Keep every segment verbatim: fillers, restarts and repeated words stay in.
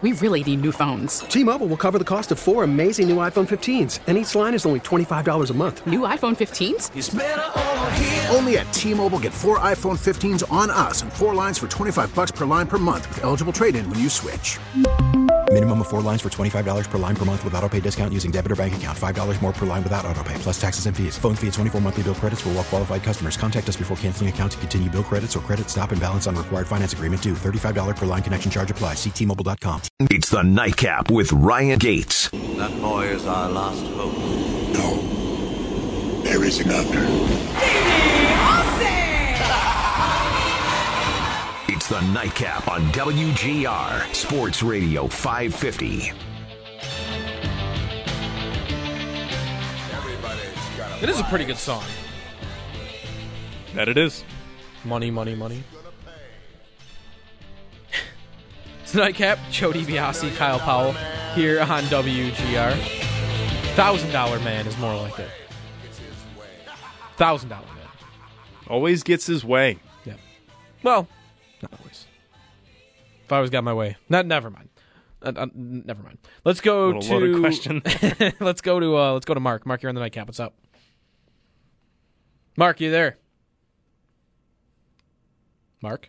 we really need new phones. T-Mobile will cover the cost of four amazing new iPhone fifteens, and each line is only twenty-five dollars a month. New iPhone fifteens? It's better over here. Only at T-Mobile, get four iPhone fifteens on us and four lines for twenty-five dollars per line per month with eligible trade-in when you switch. Minimum of four lines for twenty-five dollars per line per month with autopay discount using debit or bank account. five dollars more per line without autopay, plus taxes and fees. Phone fee at twenty-four monthly bill credits for well-qualified customers. Contact us before canceling account to continue bill credits or credit stop and balance on required finance agreement due. thirty-five dollars per line connection charge applies. See T Mobile dot com. It's the Nightcap with Ryan Gates. That boy is our last hope. No. There is another. It's the Nightcap on W G R Sports Radio five fifty. It is a pretty good song. That it is. Money, money, money. It's the Nightcap. Joe DiBiase, Kyle Powell here on W G R. Thousand Dollar Man is more like it. Thousand Dollar Man. Always gets his way. Yeah. Well, not always. If I always got my way. Not, never mind. Uh, uh, never mind. Let's go Little to loaded question. let's go to uh, let's go to Mark. Mark, you're on the Nightcap. What's up? Mark, you there? Mark?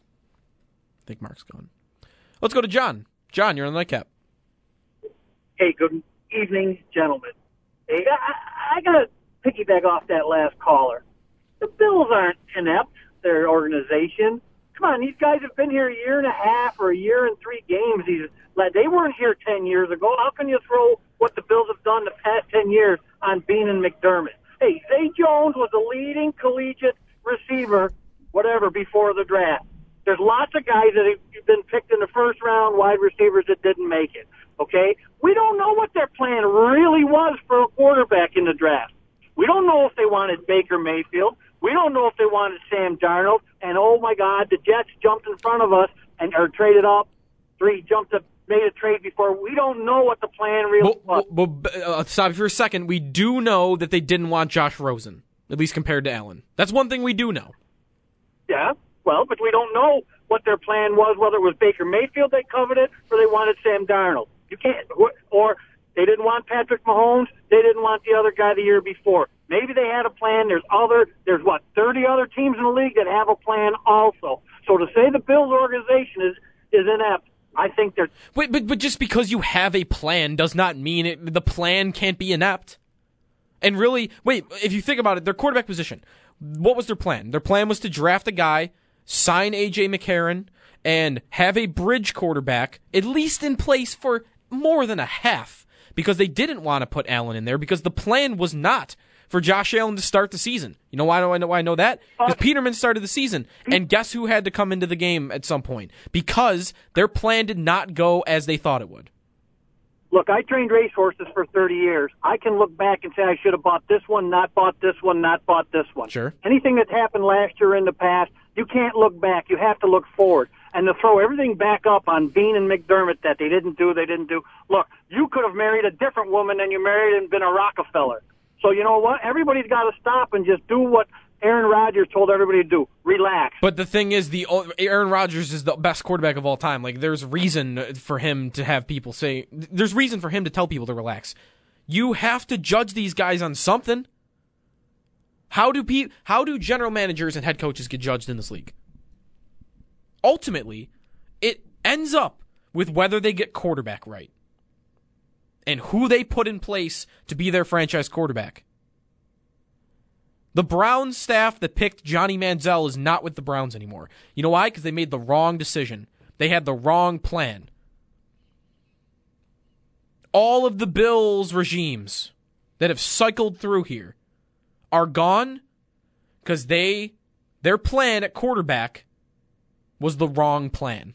I think Mark's gone. Let's go to John. John, you're on the Nightcap. Hey, good evening, gentlemen. Hey, I, I got to piggyback off that last caller. The Bills aren't inept, their organization. Come on, these guys have been here a year and a half or a year and three games. These They weren't here ten years ago. How can you throw what the Bills have done the past ten years on Bean and McDermott? Hey, Zay Jones was a leading collegiate receiver, whatever, before the draft. There's lots of guys that have been picked in the first round, wide receivers that didn't make it, okay? We don't know what their plan really was for a quarterback in the draft. We don't know if they wanted Baker Mayfield. We don't know if they wanted Sam Darnold. And, oh, my God, the Jets jumped in front of us and or traded up. Three jumped up, made a trade before. We don't know what the plan really well, was. Well, uh, stop for a second. We do know that they didn't want Josh Rosen, at least compared to Allen. That's one thing we do know. Yeah, well, but we don't know what their plan was, whether it was Baker Mayfield they coveted or they wanted Sam Darnold. You can't, or they didn't want Patrick Mahomes. They didn't want the other guy the year before. Maybe they had a plan. There's other, there's what, thirty other teams in the league that have a plan also. So to say the Bills organization is, is inept, I think they're... Wait, but, but just because you have a plan does not mean it, the plan can't be inept. And really, wait, if you think about it, their quarterback position, what was their plan? Their plan was to draft a guy, sign A J McCarron, and have a bridge quarterback, at least in place for more than a half, because they didn't want to put Allen in there, because the plan was not for Josh Allen to start the season. You know why do I know why I know that? Because Peterman started the season, and guess who had to come into the game at some point? Because their plan did not go as they thought it would. Look, I trained racehorses for thirty years. I can look back and say I should have bought this one, not bought this one, not bought this one. Sure. Anything that's happened last year in the past, you can't look back. You have to look forward. And to throw everything back up on Bean and McDermott that they didn't do, they didn't do. Look, you could have married a different woman than you married and been a Rockefeller. So you know what? Everybody's got to stop and just do what Aaron Rodgers told everybody to do. Relax. But the thing is, the Aaron Rodgers is the best quarterback of all time. Like, there's reason for him to have people say, there's reason for him to tell people to relax. You have to judge these guys on something. How do pe- How do general managers and head coaches get judged in this league? Ultimately, it ends up with whether they get quarterback right and who they put in place to be their franchise quarterback. The Browns staff that picked Johnny Manziel is not with the Browns anymore. You know why? Because they made the wrong decision. They had the wrong plan. All of the Bills regimes that have cycled through here are gone because they their plan at quarterback was the wrong plan.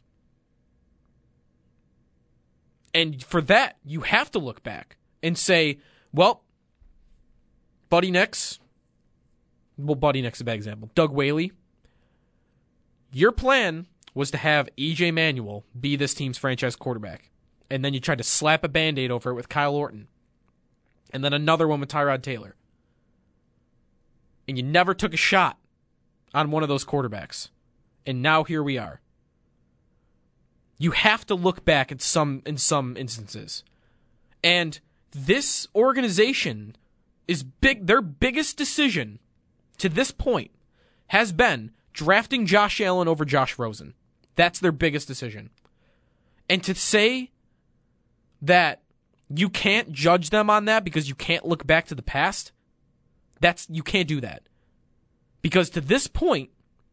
And for that, you have to look back and say, well, Buddy Nix, well, Buddy Nix is a bad example. Doug Whaley, your plan was to have E J Manuel be this team's franchise quarterback. And then you tried to slap a Band-Aid over it with Kyle Orton. And then another one with Tyrod Taylor. And you never took a shot on one of those quarterbacks. And now here we are. You have to look back at some in some instances. And this organization is big. Their biggest decision to this point has been drafting Josh Allen over Josh Rosen. That's their biggest decision. And to say that you can't judge them on that because you can't look back to the past, that's you can't do that. Because to this point,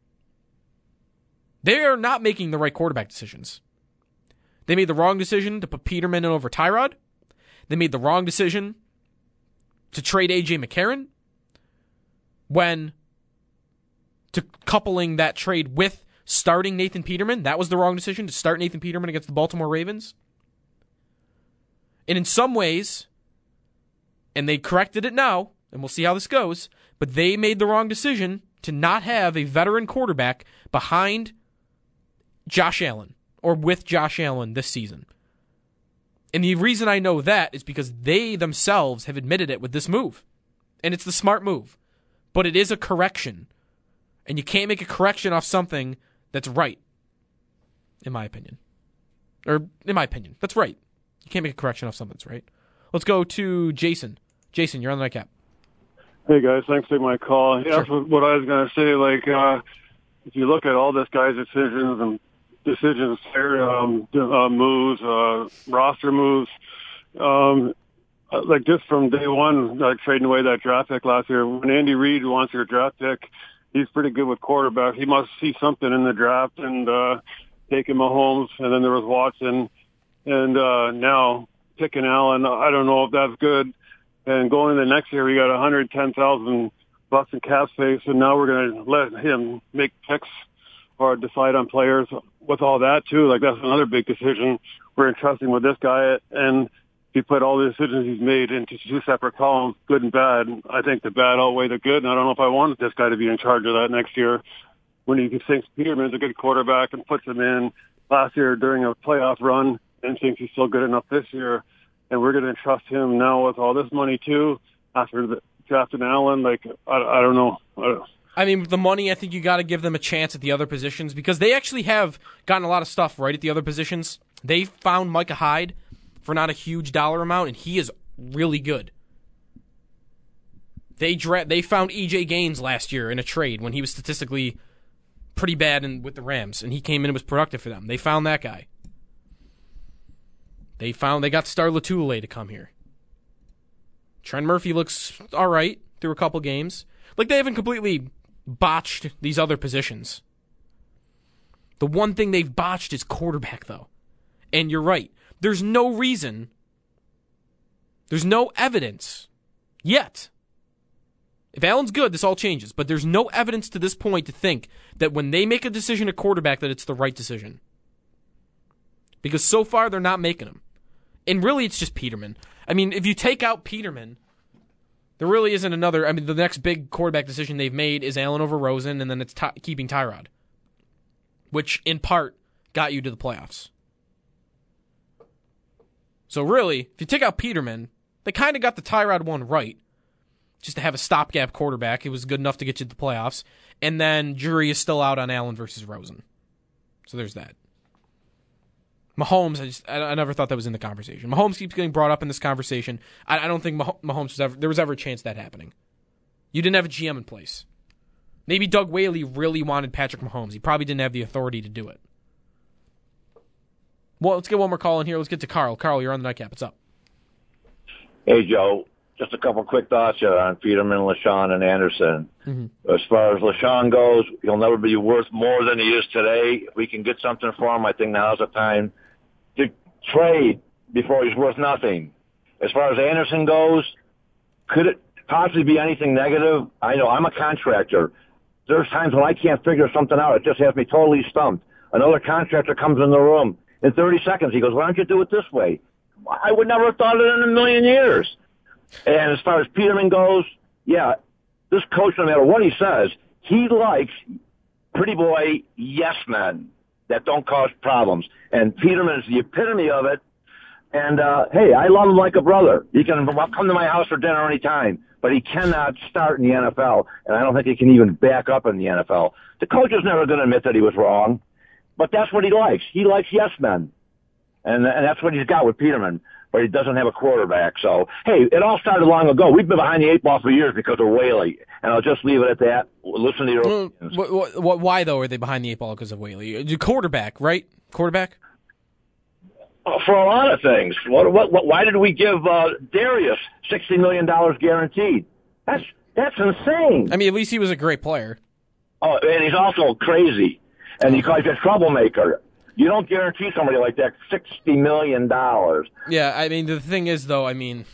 they are not making the right quarterback decisions. They made the wrong decision to put Peterman in over Tyrod. They made the wrong decision to trade A J McCarron when to coupling that trade with starting Nathan Peterman. That was the wrong decision, to start Nathan Peterman against the Baltimore Ravens. And in some ways, and they corrected it now, and we'll see how this goes, but they made the wrong decision to not have a veteran quarterback behind Josh Allen or with Josh Allen this season. And the reason I know that is because they themselves have admitted it with this move. And it's the smart move. But it is a correction. And you can't make a correction off something that's right. In my opinion. Or, in my opinion, that's right. You can't make a correction off something that's right. Let's go to Jason. Jason, you're on the nightcap. Hey, guys. Thanks for taking my call. Yeah, Sure. That's what I was going to say. Like, uh, if you look at all this guy's decisions and decisions, um, uh, moves, uh, roster moves, um, like just from day one, like trading away that draft pick last year. When Andy Reid wants your draft pick, he's pretty good with quarterbacks. He must see something in the draft and uh, taking Mahomes, and then there was Watson, and uh, now picking Allen. I don't know if that's good. And going into next year, we got one hundred ten thousand bucks in cap space, and now we're going to let him make picks or decide on players with all that too. Like, that's another big decision. We're entrusting with this guy, and if you put all the decisions he's made into two separate columns, good and bad, I think the bad outweigh the good, and I don't know if I wanted this guy to be in charge of that next year. When he thinks Peterman's a good quarterback and puts him in last year during a playoff run and thinks he's still good enough this year, and we're going to entrust him now with all this money too after the drafting Allen. Like, I, I don't know. I don't know. I mean, with the money, I think you got to give them a chance at the other positions because they actually have gotten a lot of stuff right at the other positions. They found Micah Hyde for not a huge dollar amount, and he is really good. They dra- they found E J Gaines last year in a trade when he was statistically pretty bad in, with the Rams, and he came in and was productive for them. They found that guy. They found they got Star Lotulelei to come here. Trent Murphy looks all right through a couple games. Like, they haven't completely botched these other positions. The one thing they've botched is quarterback, though. And you're right. There's no reason, there's no evidence yet. If Allen's good, this all changes. But there's no evidence to this point to think that when they make a decision at quarterback that it's the right decision. Because so far, they're not making them. And really, it's just Peterman. I mean, if you take out Peterman, there really isn't another. I mean, the next big quarterback decision they've made is Allen over Rosen, and then it's t- keeping Tyrod, which in part got you to the playoffs. So really, if you take out Peterman, they kind of got the Tyrod one right, just to have a stopgap quarterback. It was good enough to get you to the playoffs. And then jury is still out on Allen versus Rosen. So there's that. Mahomes, I just I, I never thought that was in the conversation. Mahomes keeps getting brought up in this conversation. I, I don't think Mah- Mahomes was ever there was ever a chance of that happening. You didn't have a G M in place. Maybe Doug Whaley really wanted Patrick Mahomes. He probably didn't have the authority to do it. Well, let's get one more call in here. Let's get to Carl. Carl, you're on the nightcap. What's up? Hey, Joe. Just a couple quick thoughts here on Peterman, LaShawn, and Anderson. Mm-hmm. As far as LaShawn goes, he'll never be worth more than he is today. If we can get something for him, I think now's the time to trade before he's worth nothing. As far as Anderson goes, could it possibly be anything negative? I know I'm a contractor. There's times when I can't figure something out. It just has me totally stumped. Another contractor comes in the room. In thirty seconds, he goes, why don't you do it this way? I would never have thought of it in a million years. And as far as Peterman goes, yeah, this coach, no matter what he says, he likes pretty boy yes men that don't cause problems. And Peterman is the epitome of it. And, uh, hey, I love him like a brother. He can come to my house for dinner anytime, but he cannot start in the N F L, and I don't think he can even back up in the N F L. The coach is never going to admit that he was wrong. But that's what he likes. He likes yes men. And, and that's what he's got with Peterman, but he doesn't have a quarterback. So, hey, it all started long ago. We've been behind the eight ball for years because of Whaley. And I'll just leave it at that. Listen to your well, what, what, Why, though, are they behind the eight ball because of Whaley? Quarterback, right? Quarterback? For a lot of things. What, what, what, why did we give uh, Darius sixty million dollars guaranteed? That's that's insane. I mean, at least he was a great player. Oh, and he's also crazy. And he's a troublemaker. You don't guarantee somebody like that sixty million dollars. Yeah, I mean, the thing is, though, I mean,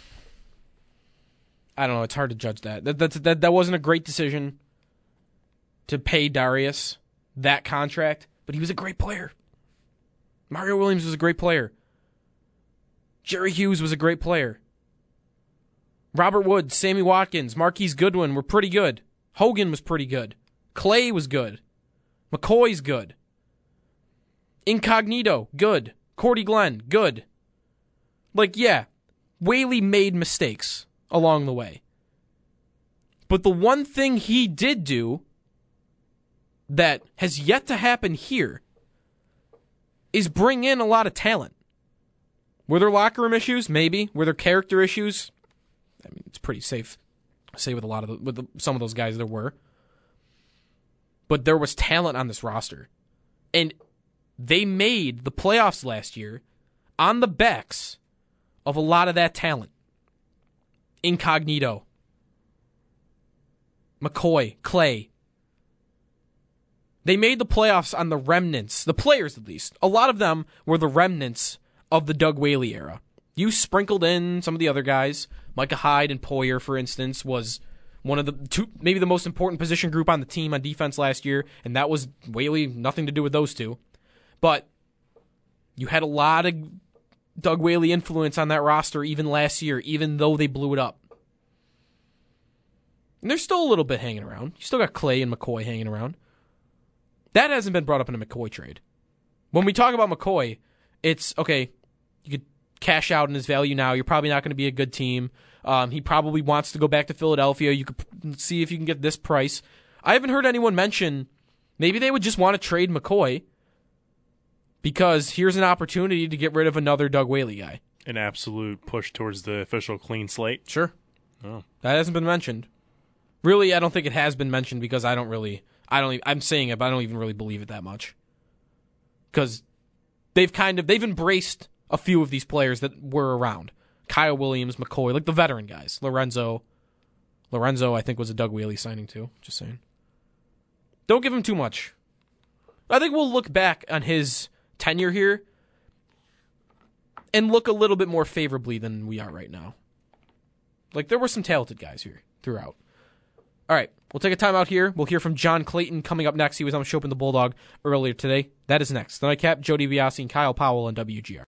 I don't know. It's hard to judge that. That that's, that that wasn't a great decision to pay Darius that contract, but he was a great player. Mario Williams was a great player. Jerry Hughes was a great player. Robert Woods, Sammy Watkins, Marquise Goodwin were pretty good. Hogan was pretty good. Clay was good. McCoy's good. Incognito, good. Cordy Glenn, good. Like, yeah, Whaley made mistakes along the way. But the one thing he did do that has yet to happen here is bring in a lot of talent. Were there locker room issues? Maybe. Were there character issues? I mean, it's pretty safe to say with a lot of the, with the, some of those guys there were. But there was talent on this roster. And they made the playoffs last year on the backs of a lot of that talent. Incognito, McCoy, Clay. They made the playoffs on the remnants, the players at least. A lot of them were the remnants of the Doug Whaley era. You sprinkled in some of the other guys. Micah Hyde and Poyer, for instance, was one of the two, maybe the most important position group on the team on defense last year, and that was Whaley, nothing to do with those two. But you had a lot of Doug Whaley influence on that roster even last year, even though they blew it up. And there's still a little bit hanging around. You still got Clay and McCoy hanging around. That hasn't been brought up in a McCoy trade. When we talk about McCoy, it's, okay, you could cash out in his value now. You're probably not going to be a good team. Um, he probably wants to go back to Philadelphia. You could see if you can get this price. I haven't heard anyone mention maybe they would just want to trade McCoy because here's an opportunity to get rid of another Doug Whaley guy. An absolute push towards the official clean slate? Sure. Oh. That hasn't been mentioned. Really, I don't think it has been mentioned because I don't really, I don't, I'm saying it, but I don't even really believe it that much. Because they've kind of, they've embraced a few of these players that were around. Kyle Williams, McCoy, like the veteran guys. Lorenzo. Lorenzo, I think, was a Doug Whaley signing too. Just saying. Don't give him too much. I think we'll look back on his tenure here and look a little bit more favorably than we are right now. Like, there were some talented guys here throughout. All right, we'll take a time out here. We'll hear from John Clayton coming up next. He was on Chopin the Bulldog earlier today. That is next. The Nightcap, Joe DiBiase and Kyle Powell on W G R.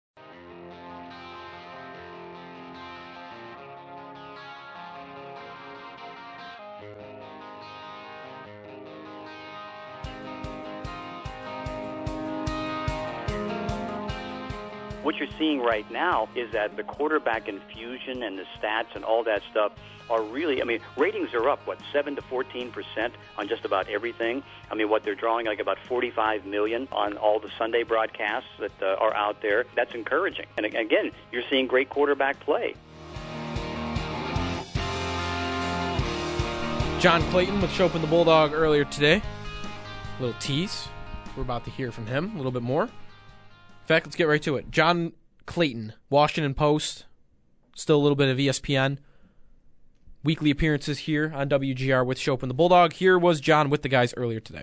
What you're seeing right now is that the quarterback infusion and the stats and all that stuff are really, I mean, ratings are up, what, seven to fourteen percent on just about everything. I mean, what they're drawing, like about forty-five million on all the Sunday broadcasts that uh, are out there. That's encouraging. And again, you're seeing great quarterback play. John Clayton with Chopin the Bulldog earlier today. A little tease. We're about to hear from him a little bit more. In fact, let's get right to it. John Clayton, Washington Post, still a little bit of E S P N. Weekly appearances here on W G R with Chopin the Bulldog. Here was John with the guys earlier today.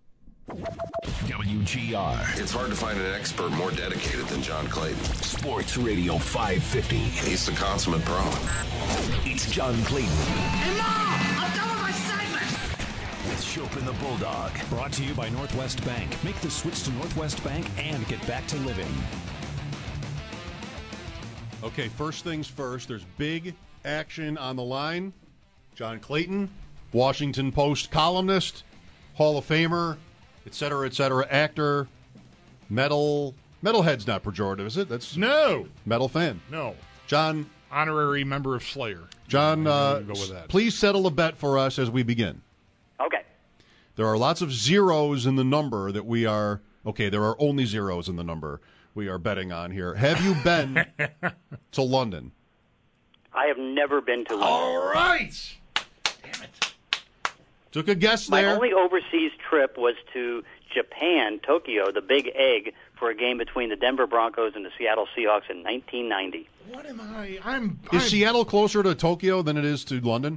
W G R. It's hard to find an expert more dedicated than John Clayton. Sports Radio five fifty. He's the consummate pro. It's John Clayton. Hey, Mom! I'm done with my segment! With Chopin the Bulldog. Brought to you by Northwest Bank. Make the switch to Northwest Bank and get back to living. Okay, first things first. There's big action on the line. John Clayton, Washington Post columnist, Hall of Famer, et cetera, et cetera, actor, metal. Metalhead's not pejorative, is it? That's no metal fan. No, John, honorary member of Slayer. John, uh, go with that. Please settle a bet for us as we begin. Okay. There are lots of zeros in the number that we are Okay, there are only zeros in the number we are betting on here. Have you been to London? I have never been to London. All right. Damn it. Took a guess My there. only overseas trip was to Japan, Tokyo, the Big Egg, for a game between the Denver Broncos and the Seattle Seahawks in nineteen ninety. What am I? I'm. Is I'm, Seattle closer to Tokyo than it is to London?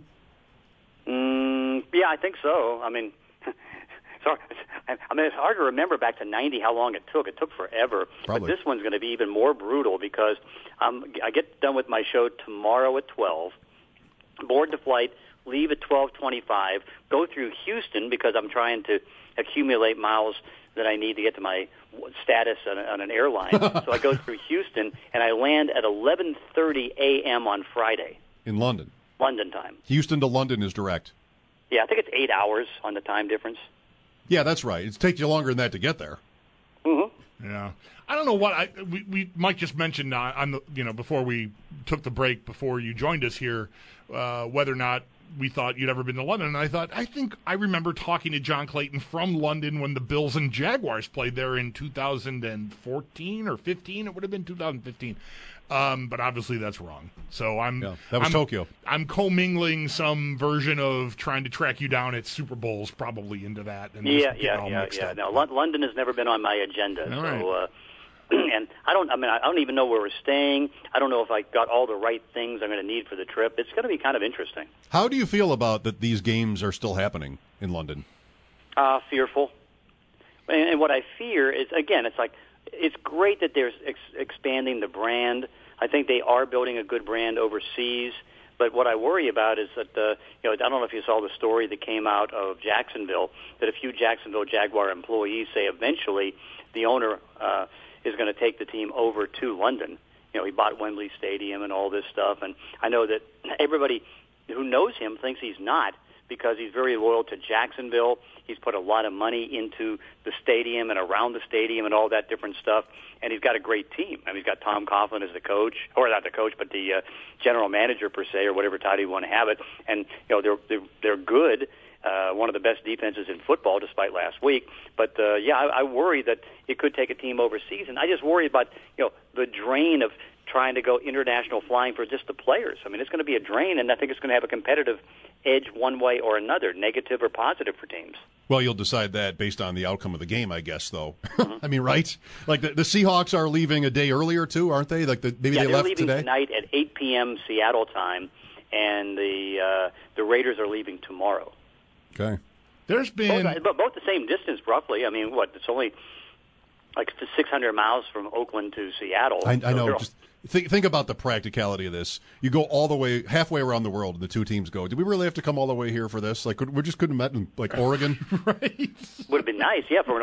Mm, yeah, I think so. I mean, sorry, I mean, it's hard to remember back to ninety how long it took. It took forever. Probably. But this one's going to be even more brutal because um, I get done with my show tomorrow at twelve, board the flight, leave at twelve twenty-five, go through Houston because I'm trying to accumulate miles that I need to get to my status on, a, on an airline. So I go through Houston, and I land at eleven thirty a.m. on Friday. In London. London time. Houston to London is direct. Yeah, I think it's eight hours on the time difference. Yeah, that's right. It takes you longer than that to get there. Mm-hmm. Yeah, I don't know what I we, we Mike just mentioned uh, on the you know before we took the break before you joined us here uh, whether or not we thought you'd ever been to London, and I thought I think I remember talking to John Clayton from London when the Bills and Jaguars played there in two thousand fourteen or fifteen. It would have been two thousand fifteen. Um, but obviously that's wrong. So I'm yeah, that was I'm, Tokyo. I'm commingling some version of trying to track you down at Super Bowls probably into that. And Yeah, just yeah, all yeah, mixed yeah. up. No, Lon- London has never been on my agenda. All so, right. uh, and I don't. I mean, I don't even know where we're staying. I don't know if I got all the right things I'm going to need for the trip. It's going to be kind of interesting. How do you feel about that these games are still happening in London? Uh, fearful. And, and what I fear is, again, it's like it's great that they're ex- expanding the brand. I think they are building a good brand overseas. But what I worry about is that, uh, you know, I don't know if you saw the story that came out of Jacksonville, that a few Jacksonville Jaguar employees say eventually the owner uh, is going to take the team over to London. You know, he bought Wembley Stadium and all this stuff. And I know that everybody who knows him thinks he's not, because he's very loyal to Jacksonville. He's put a lot of money into the stadium and around the stadium and all that different stuff. And he's got a great team. I mean, he's got Tom Coughlin as the coach, or not the coach, but the uh, general manager per se, or whatever title you want to have it. And you know, they're they're, they're good. Uh, one of the best defenses in football, despite last week. But uh, yeah, I, I worry that it could take a team overseas, and I just worry about you know the drain of trying to go international flying for just the players. I mean, it's going to be a drain, and I think it's going to have a competitive edge one way or another, negative or positive for teams. Well, you'll decide that based on the outcome of the game, I guess, though. Mm-hmm. I mean, right? Like the, the Seahawks are leaving a day earlier, too, aren't they? Like the, maybe yeah, they they're left leaving today? tonight at eight p.m. Seattle time, and the uh, the Raiders are leaving tomorrow. Okay. There's been both, but both the same distance, roughly. I mean, what? It's only like six hundred miles from Oakland to Seattle. I, I So know. they're- Just think think about the practicality of this. You go all the way, halfway around the world, and the two teams go. Did we really have to come all the way here for this? Like, could, we just couldn't have met in, like, Oregon? Would have been nice, yeah. For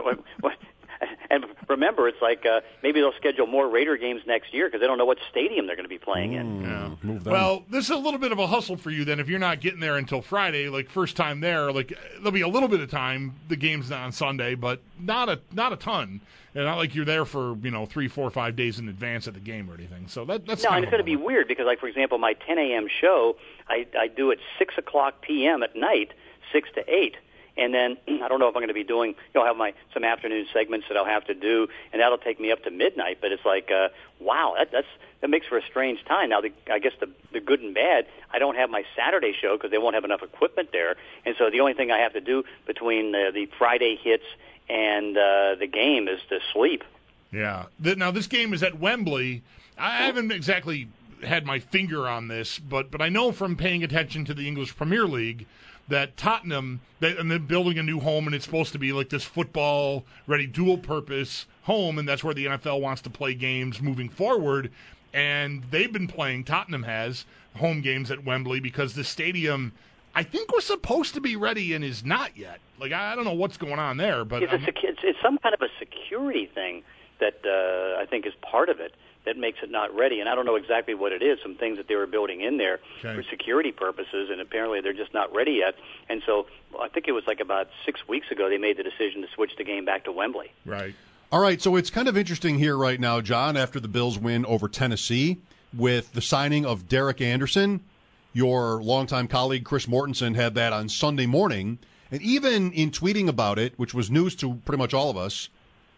and remember, it's like uh, maybe they'll schedule more Raider games next year because they don't know what stadium they're going to be playing in. Yeah. Move them. Well, this is a little bit of a hustle for you then if you're not getting there until Friday, like first time there, like there'll be a little bit of time. The game's not on Sunday, but not a not a ton. And not like you're there for, you know, three, four, five days in advance of the game or anything. So that that's No, kind and of it's going to be weird because, like, for example, my ten a.m. show, I, I do at six o'clock p.m. at night, six to eight. And then I don't know if I'm going to be doing, you know, I'll have my some afternoon segments that I'll have to do, and that'll take me up to midnight. But it's like, uh, wow, that, that's that makes for a strange time. Now, the, I guess the the good and bad, I don't have my Saturday show because they won't have enough equipment there, and so the only thing I have to do between uh, the Friday hits and uh, the game is to sleep. Yeah. The, now, this game is at Wembley. I haven't exactly had my finger on this, but but I know from paying attention to the English Premier League that Tottenham, they, and they're building a new home, and it's supposed to be like this football-ready dual-purpose home, and that's where the N F L wants to play games moving forward. And they've been playing, Tottenham has, home games at Wembley because the stadium, I think, was supposed to be ready and is not yet. Like, I don't know what's going on there, but It's, a, sec- it's, it's some kind of a security thing that uh, I think is part of it that makes it not ready. And I don't know exactly what it is, some things that they were building in there Okay. for security purposes, and apparently they're just not ready yet. And so I think it was like about six weeks ago they made the decision to switch the game back to Wembley. Right. All right, so it's kind of interesting here right now, John, after the Bills win over Tennessee, with the signing of Derek Anderson. Your longtime colleague Chris Mortensen had that on Sunday morning, and even in tweeting about it, which was news to pretty much all of us,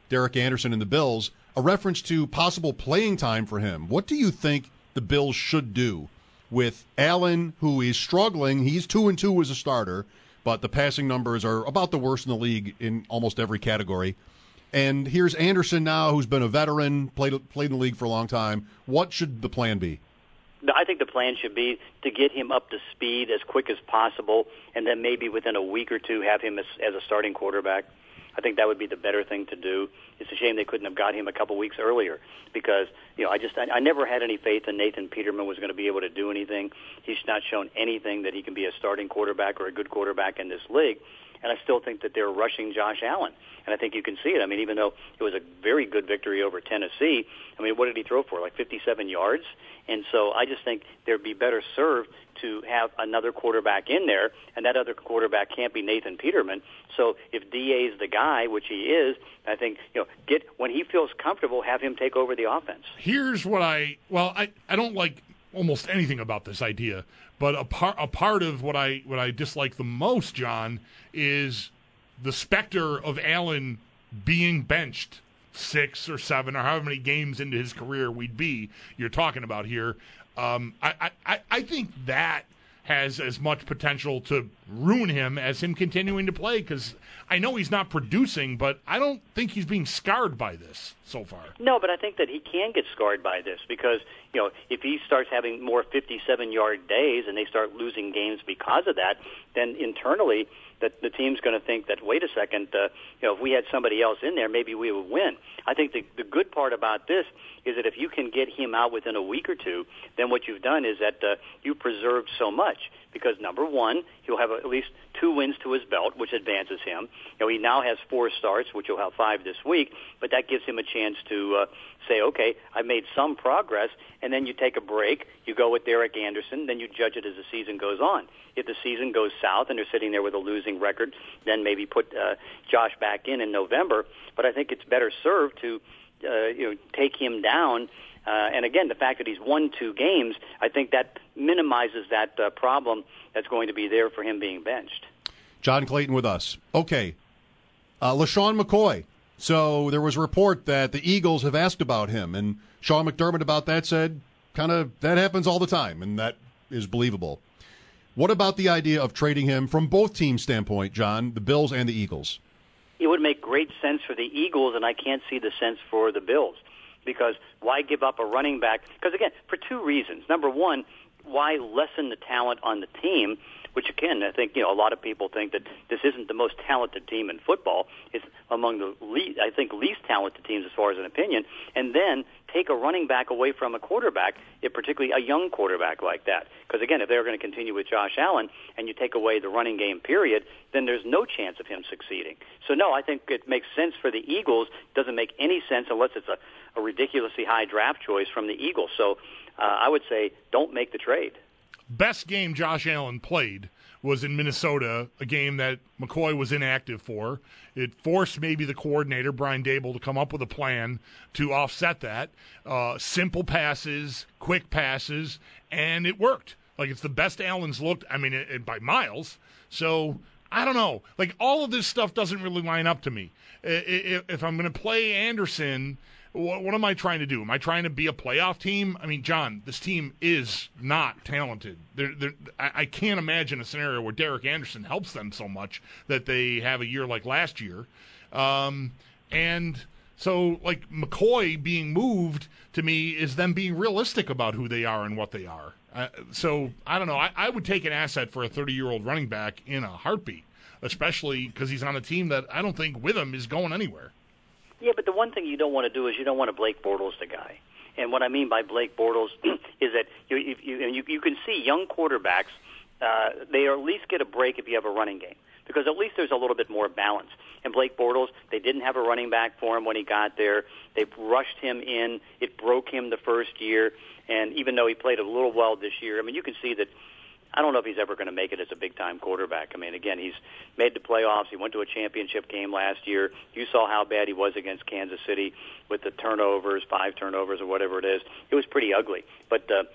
Derek Anderson and the Bills, a reference to possible playing time for him. What do you think the Bills should do with Allen, who is struggling? He's two and two as a starter, but the passing numbers are about the worst in the league in almost every category. And here's Anderson now, who's been a veteran, played played in the league for a long time. What should the plan be? I think the plan should be to get him up to speed as quick as possible, and then maybe within a week or two have him as, as a starting quarterback. I think that would be the better thing to do. It's a shame they couldn't have got him a couple weeks earlier because, you know, I just I, I never had any faith in Nathan Peterman was going to be able to do anything. He's not shown anything that he can be a starting quarterback or a good quarterback in this league. And I still think that they're rushing Josh Allen. And I think you can see it. I mean, even though it was a very good victory over Tennessee, I mean, what did he throw for? Like fifty-seven yards? And so I just think they'd be better served to have another quarterback in there, and that other quarterback can't be Nathan Peterman. So if D A's the guy, which he is, I think, you know, get when he feels comfortable, have him take over the offense. Here's what I, well, I, I don't like almost anything about this idea, but a part a part of what I what I dislike the most, John, is the specter of Allen being benched six or seven or however many games into his career we'd be you're talking about here. Um, I, I, I think that has as much potential to ruin him as him continuing to play because I know he's not producing, but I don't think he's being scarred by this so far. No, but I think that he can get scarred by this because, you know, if he starts having more fifty-seven-yard days and they start losing games because of that, then internally that the team's going to think that, wait a second, uh, you know, if we had somebody else in there, maybe we would win. I think the, the good part about this is that if you can get him out within a week or two, then what you've done is that uh, you preserved so much because, number one, he'll have at least two wins to his belt, which advances him. You know, he now has four starts, which he'll have five this week, but that gives him a chance to uh, say, okay, I made some progress, and then you take a break, you go with Derek Anderson, then you judge it as the season goes on. If the season goes south and they're sitting there with a losing record, then maybe put uh, Josh back in in November. But I think it's better served to uh, you know take him down. Uh, and again, the fact that he's won two games, I think that minimizes that uh, problem that's going to be there for him being benched. John Clayton with us. Okay, uh, LaShawn McCoy. So there was a report that the Eagles have asked about him, and Sean McDermott about that said, kind of, that happens all the time, and that is believable. What about the idea of trading him from both teams' standpoint, John, the Bills and the Eagles? It would make great sense for the Eagles, and I can't see the sense for the Bills. Because why give up a running back? Because, again, for two reasons. Number one, why lessen the talent on the team? Which, again, I think, you know, a lot of people think that this isn't the most talented team in football. It's among the, least, I think, least talented teams as far as an opinion. And then take a running back away from a quarterback, if particularly a young quarterback like that. Because, again, if they're going to continue with Josh Allen and you take away the running game period, then there's no chance of him succeeding. So, no, I think it makes sense for the Eagles. It doesn't make any sense unless it's a, a ridiculously high draft choice from the Eagles. So uh, I would say don't make the trade. Best game Josh Allen played was in Minnesota, a game that McCoy was inactive for. It forced maybe the coordinator, Brian Daboll, to come up with a plan to offset that. Uh, simple passes, quick passes, and it worked. Like, it's the best Allen's looked, I mean, it, it, by miles. So, I don't know. Like, all of this stuff doesn't really line up to me. If, if I'm going to play Anderson, what, what am I trying to do? Am I trying to be a playoff team? I mean, John, this team is not talented. They're, they're, I, I can't imagine a scenario where Derek Anderson helps them so much that they have a year like last year. Um, and so, like, McCoy being moved, to me, is them being realistic about who they are and what they are. Uh, so, I don't know. I, I would take an asset for a thirty-year-old running back in a heartbeat, especially because he's on a team that I don't think with him is going anywhere. Yeah, but the one thing you don't want to do is you don't want to Blake Bortles the guy. And what I mean by Blake Bortles is that you, you, you, you, you can see young quarterbacks, uh, they at least get a break if you have a running game. Because at least there's a little bit more balance. And Blake Bortles, they didn't have a running back for him when he got there. They rushed him in. It broke him the first year. And even though he played a little well this year, I mean, you can see that I don't know if he's ever going to make it as a big-time quarterback. I mean, again, he's made the playoffs. He went to a championship game last year. You saw how bad he was against Kansas City with the turnovers, five turnovers or whatever it is. It was pretty ugly. But uh,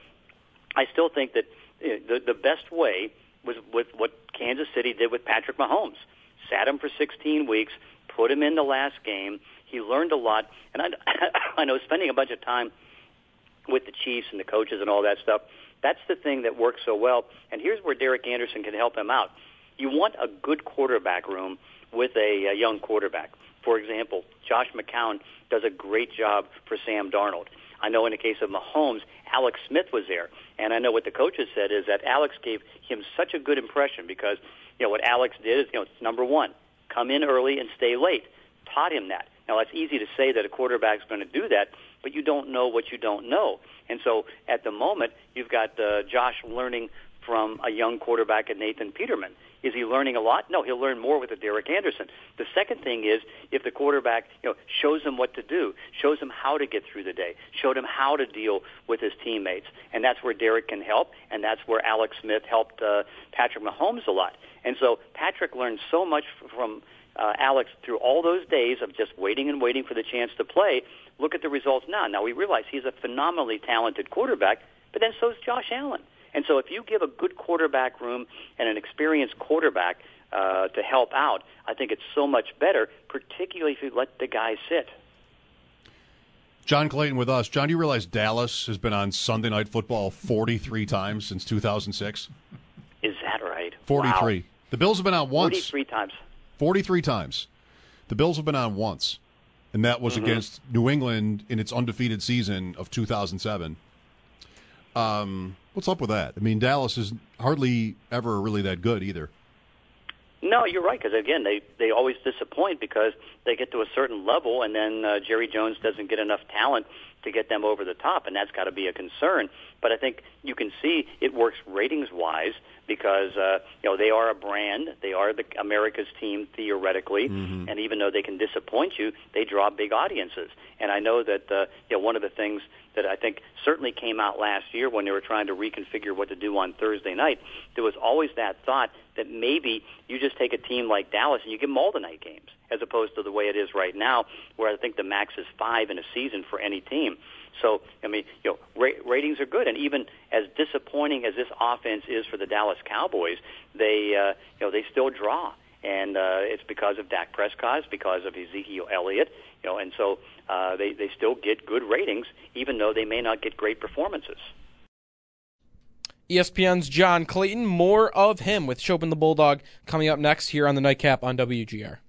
I still think that you know, the, the best way was with what Kansas City did with Patrick Mahomes. Sat him for sixteen weeks, put him in the last game. He learned a lot, and I, I know spending a bunch of time with the Chiefs and the coaches and all that stuff, that's the thing that works so well. And here's where Derek Anderson can help him out. You want a good quarterback room with a, a young quarterback. For example, Josh McCown does a great job for Sam Darnold. I know in the case of Mahomes, Alex Smith was there. And I know what the coaches said is that Alex gave him such a good impression because, you know, what Alex did is, you know, it's number one, come in early and stay late. Taught him that. Now, it's easy to say that a quarterback's going to do that, but you don't know what you don't know. And so at the moment, you've got uh, Josh learning from a young quarterback at Nathan Peterman. Is he learning a lot? No, he'll learn more with a Derek Anderson. The second thing is if the quarterback, you know, shows him what to do, shows him how to get through the day, showed him how to deal with his teammates, and that's where Derek can help, and that's where Alex Smith helped uh, Patrick Mahomes a lot. And so Patrick learned so much from uh, Alex through all those days of just waiting and waiting for the chance to play. Look at the results now. Now we realize he's a phenomenally talented quarterback, but then so is Josh Allen. And so if you give a good quarterback room and an experienced quarterback uh, to help out, I think it's so much better, particularly if you let the guy sit. John Clayton with us. John, do you realize Dallas has been on Sunday Night Football forty-three times since two thousand six? Is that right? forty-three. Wow. The Bills have been on once. forty-three times. forty-three times. The Bills have been on once, and that was mm-hmm. against New England in its undefeated season of two thousand seven. Um, what's up with that? I mean, Dallas is hardly ever really that good either. No, you're right, because, again, they, they always disappoint because they get to a certain level, and then uh, Jerry Jones doesn't get enough talent to get them over the top, and that's got to be a concern. But I think you can see it works ratings-wise because, uh, you know, they are a brand. They are the America's team, theoretically, mm-hmm. and even though they can disappoint you, they draw big audiences. And I know that, uh, you know, one of the things that I think certainly came out last year when they were trying to reconfigure what to do on Thursday night, there was always that thought that maybe you just take a team like Dallas and you give them all the night games, as opposed to the way it is right now, where I think the max is five in a season for any team. So, I mean, you know, ra- ratings are good, and even as disappointing as this offense is for the Dallas Cowboys, they, uh, you know, they still draw, and uh, it's because of Dak Prescott, it's because of Ezekiel Elliott, you know, and so uh, they they still get good ratings, even though they may not get great performances. E S P N's John Clayton. More of him with Chopin the Bulldog coming up next here on the Nightcap on W G R.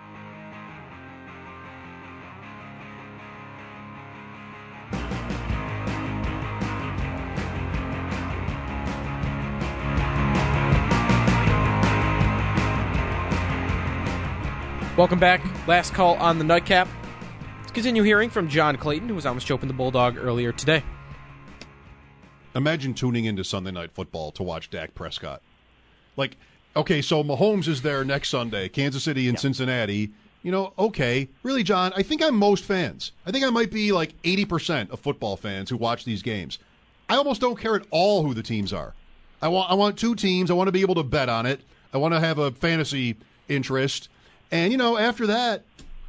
Welcome back. Last call on the Nightcap. Let's continue hearing from John Clayton, who was on with Chopin the Bulldog earlier today. Imagine tuning into Sunday Night Football to watch Dak Prescott. Like, okay, so Mahomes is there next Sunday, Kansas City and yeah. Cincinnati. You know, okay. Really, John, I think I'm most fans. I think I might be like eighty percent of football fans who watch these games. I almost don't care at all who the teams are. I want I want two teams. I want to be able to bet on it. I want to have a fantasy interest. And, you know, after that,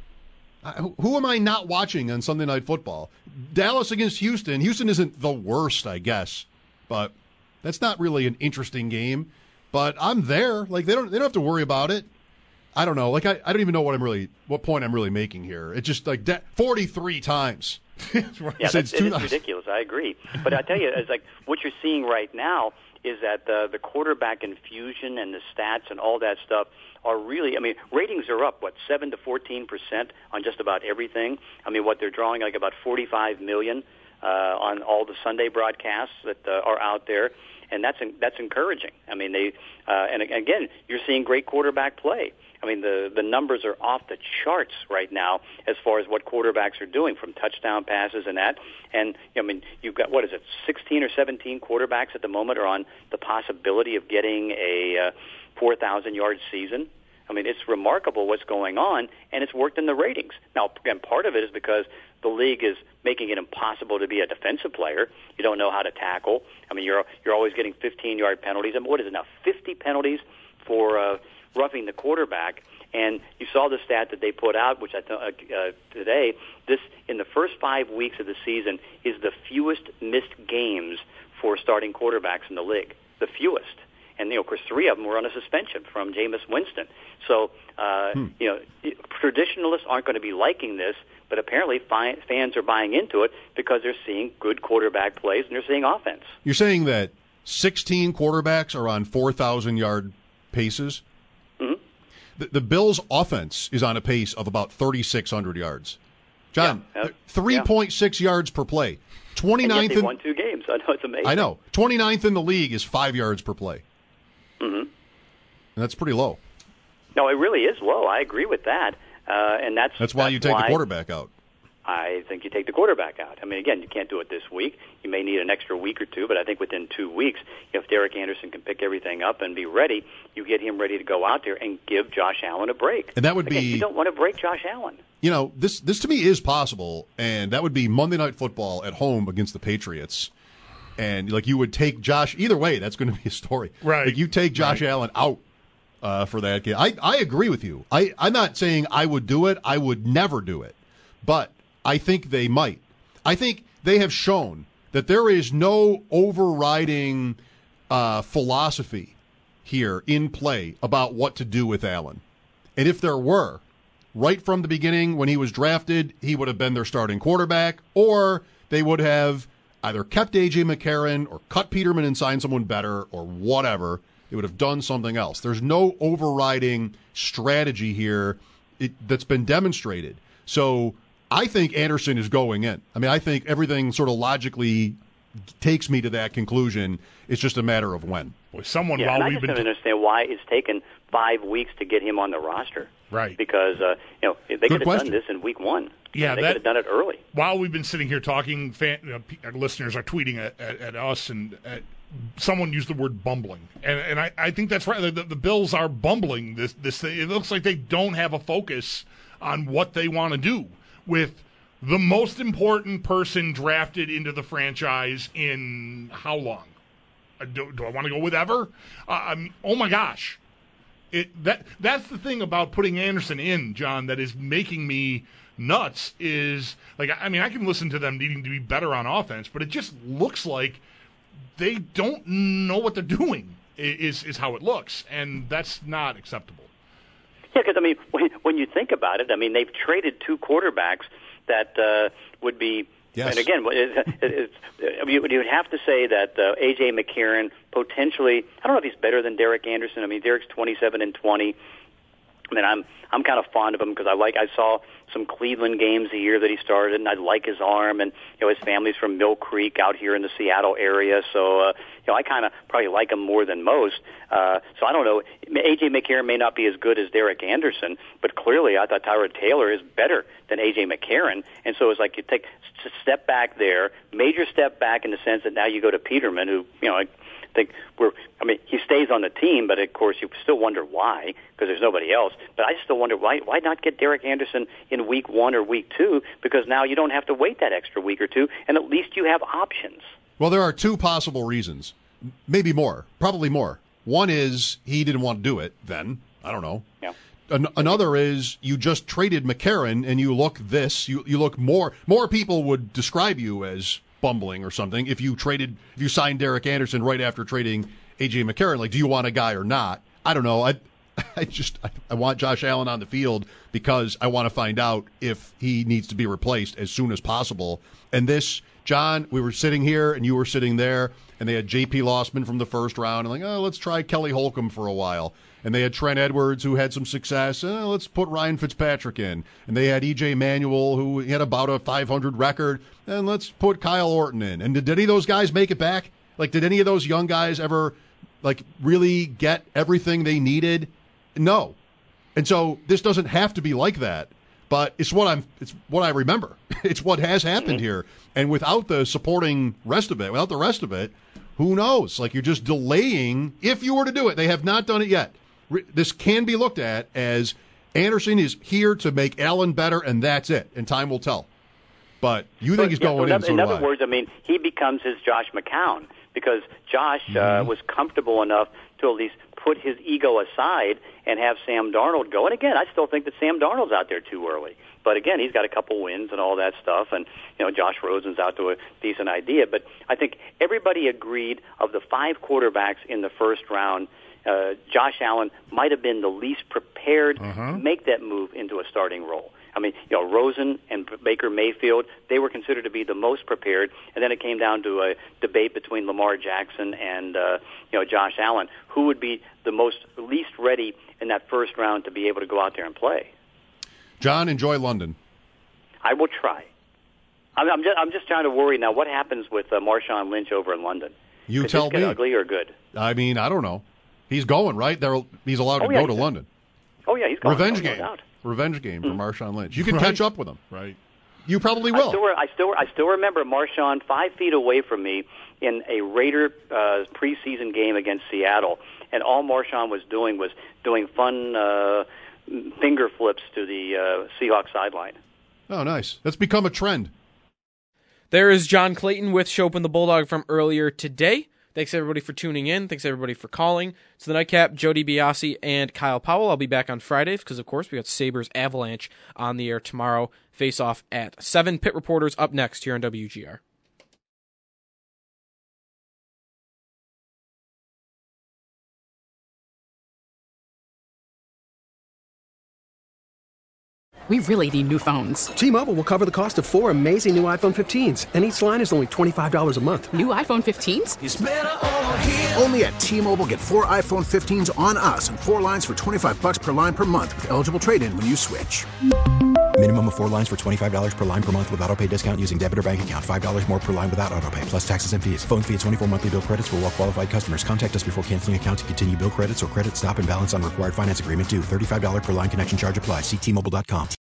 who am I not watching on Sunday Night Football? Dallas against Houston. Houston isn't the worst, I guess, but that's not really an interesting game. But I'm there. Like, they don't they don't have to worry about it. I don't know. Like, I, I don't even know what I'm really what point I'm really making here. It's just like de- forty-three times. Yeah, that's, it is ridiculous. I agree. But I tell you, it's like what you're seeing right now is that the, the quarterback infusion and the stats and all that stuff are really, I mean, ratings are up, what, seven to fourteen percent on just about everything. I mean, what they're drawing, like about forty-five million uh, on all the Sunday broadcasts that uh, are out there, and that's that's encouraging. I mean, they, uh, and again, you're seeing great quarterback play. I mean, the, the numbers are off the charts right now as far as what quarterbacks are doing, from touchdown passes and that. And, I mean, you've got, what is it, sixteen or seventeen quarterbacks at the moment are on the possibility of getting a uh, four thousand yard season. I mean, it's remarkable what's going on, and it's worked in the ratings. Now, again, part of it is because the league is making it impossible to be a defensive player. You don't know how to tackle. I mean, you're you're always getting fifteen yard penalties. I mean, what is it now, fifty penalties for uh, roughing the quarterback? And you saw the stat that they put out, which I th- uh, today, this in the first five weeks of the season is the fewest missed games for starting quarterbacks in the league, the fewest. And, you know, of course, three of them were on a suspension from Jameis Winston. So, uh, hmm. you know, traditionalists aren't going to be liking this, but apparently fi- fans are buying into it because they're seeing good quarterback plays and they're seeing offense. You're saying that sixteen quarterbacks are on four thousand yard paces? Mm-hmm. The, the Bills' offense is on a pace of about thirty-six hundred yards. John, yeah, uh, three point six yeah. yards per play. twenty-ninth and yet they in, won two games. I know, it's amazing. I know. twenty-ninth in the league is five yards per play. Mm-hmm. And that's pretty low. No, it really is low. I agree with that. Uh, and that's That's why that's you take why the quarterback out. I think you take the quarterback out. I mean, again, you can't do it this week. You may need an extra week or two, but I think within two weeks, if Derek Anderson can pick everything up and be ready, you get him ready to go out there and give Josh Allen a break. And that would again, be... You don't want to break Josh Allen. You know, this this to me is possible, and that would be Monday Night Football at home against the Patriots. And, like, you would take Josh... Either way, that's going to be a story. Right. Like, you take Josh right. Allen out uh, for that game. I, I agree with you. I, I'm not saying I would do it. I would never do it. But I think they might. I think they have shown that there is no overriding uh, philosophy here in play about what to do with Allen. And if there were, right from the beginning when he was drafted, he would have been their starting quarterback, or they would have either kept A J. McCarron or cut Peterman and signed someone better or whatever. They would have done something else. There's no overriding strategy here it, that's been demonstrated. So I think Anderson is going in. I mean, I think everything sort of logically takes me to that conclusion. It's just a matter of when. Boy, someone yeah, while and I we've just been don't understand why it's taken five weeks to get him on the roster. Right. Because uh, you know they Good could have question. done this in week one. Yeah, they that, could have done it early. While we've been sitting here talking, fan, uh, our listeners are tweeting at, at, at us, and at, someone used the word bumbling, and and I, I think that's right. The, the Bills are bumbling this this thing. It looks like they don't have a focus on what they want to do with the most important person drafted into the franchise in how long? Uh, do, do I want to go with ever? Uh, I mean, oh my gosh. It, that that's the thing about putting Anderson in, John, that is making me nuts is, like, I mean, I can listen to them needing to be better on offense, but it just looks like they don't know what they're doing, is, is how it looks, and that's not acceptable. Yeah, because, I mean, when, when you think about it, I mean, they've traded two quarterbacks that uh, would be, yes. and again, it, it, it, you would have to say that uh, A J. McCarron potentially, I don't know if he's better than Derek Anderson. I mean, Derek's twenty-seven and twenty. I mean, I'm I'm kind of fond of him because I like I saw some Cleveland games the year that he started, and I like his arm, and you know his family's from Mill Creek out here in the Seattle area, so uh, you know I kind of probably like him more than most. Uh, so I don't know. A J. McCarron may not be as good as Derek Anderson, but clearly I thought Tyrod Taylor is better than A J. McCarron, and so it's like you take a step back there, major step back in the sense that now you go to Peterman, who you know. I think we're. I mean, he stays on the team, but of course you still wonder why because there's nobody else. But I still wonder why. Why not get Derek Anderson in week one or week two? Because now you don't have to wait that extra week or two, and at least you have options. Well, there are two possible reasons, maybe more, probably more. One is he didn't want to do it. Then I don't know. Yeah. An- another is you just traded McCarron, and you look this. You you look more. More people would describe you as bumbling or something if you traded if you signed Derek Anderson right after trading A J. McCarron. Like, do you want a guy or not? I don't know. I I just I, I want Josh Allen on the field because I want to find out if he needs to be replaced as soon as possible. And this, John, we were sitting here and you were sitting there, and they had J P. Lossman from the first round, and like, oh, let's try Kelly Holcomb for a while. And they had Trent Edwards, who had some success. Oh, let's put Ryan Fitzpatrick in. And they had E J. Manuel, who had about a five hundred record. And let's put Kyle Orton in. And did, did any of those guys make it back? Like, did any of those young guys ever, like, really get everything they needed? No. And so this doesn't have to be like that. But it's what I'm. It's what I remember. It's what has happened mm-hmm. here. And without the supporting rest of it, without the rest of it, who knows? Like, you're just delaying. If you were to do it, they have not done it yet. This can be looked at as Anderson is here to make Allen better, and that's it. And time will tell. But you think but, he's yeah, going so in, so in do other I. words, I mean, he becomes his Josh McCown because Josh uh, Mm-hmm. was comfortable enough to at least put his ego aside and have Sam Darnold go. And again, I still think that Sam Darnold's out there too early. But again, he's got a couple wins and all that stuff, and you know Josh Rosen's out to a decent idea. But I think everybody agreed of the five quarterbacks in the first round. uh, Josh Allen might have been the least prepared Uh-huh. to make that move into a starting role. I mean, you know, Rosen and Baker Mayfield, they were considered to be the most prepared, and then it came down to a debate between Lamar Jackson and, uh, you know, Josh Allen. Who would be the most least ready in that first round to be able to go out there and play? John, enjoy London. I will try. I'm, I'm, just, I'm just trying to worry now. What happens with uh, Marshawn Lynch over in London? You Could tell this get me. ugly or good? I mean, I don't know. He's going, right? They're, he's allowed Oh, to yeah, go to he's- London. Oh, yeah, he's going. Revenge Oh, no game. doubt. Revenge game for Marshawn Lynch. You can Right. catch up with him. Right. You probably I will. still, I still, I still remember Marshawn five feet away from me in a Raider uh, preseason game against Seattle, and all Marshawn was doing was doing fun uh, finger flips to the uh, Seahawks sideline. Oh, nice. That's become a trend. There is John Clayton with Shope and the Bulldog from earlier today. Thanks, everybody, for tuning in. Thanks, everybody, for calling. It's the Nightcap, Jody Biasi and Kyle Powell. I'll be back on Friday because, of course, we got Sabres Avalanche on the air tomorrow. Face-off at seven. Pit Reporters up next here on W G R. We really need new phones. T-Mobile will cover the cost of four amazing new iPhone fifteens, and each line is only twenty-five dollars a month. New iPhone fifteens? It's better over here. Only at T-Mobile, get four iPhone fifteens on us and four lines for twenty-five bucks per line per month with eligible trade-in when you switch. Minimum of four lines for twenty-five dollars per line per month with autopay discount using debit or bank account. five dollars more per line without autopay, plus taxes and fees. Phone fee at twenty-four monthly bill credits for well-qualified customers. Contact us before canceling account to continue bill credits or credit stop and balance on required finance agreement due. thirty-five dollars per line connection charge applies. See T Mobile dot com.